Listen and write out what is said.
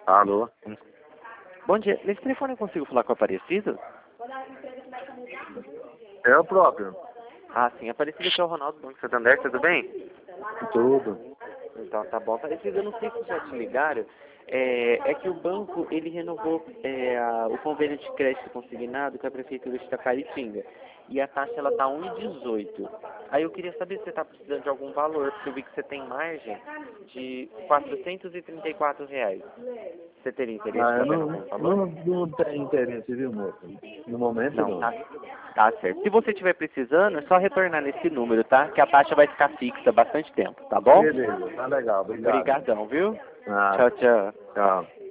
Alô? Bom dia. Nesse telefone eu consigo falar com a Aparecida? É o próprio. Ah, sim. Aparecida, que é o Ronaldo do Banco Santander, tudo bem? Tudo. Então, tá bom. Aparecida, eu não sei se já te ligaram. É que o banco, ele renovou o convênio de crédito consignado com a Prefeitura de Itaparitinga. E a taxa, ela tá 1,18. Aí eu queria saber se você tá precisando de algum valor, porque eu vi que você tem margem de R$ 434. Você teria interesse Ah, em eu pegar não, algum valor? não, não tenho interesse, viu, moço? No momento, Não, não. tá certo. Se você estiver precisando, é só retornar nesse número, tá? Que a taxa vai ficar fixa bastante tempo, tá bom? Beleza, tá legal, obrigado. Obrigadão, viu? Ah, Tchau, tchau. tchau.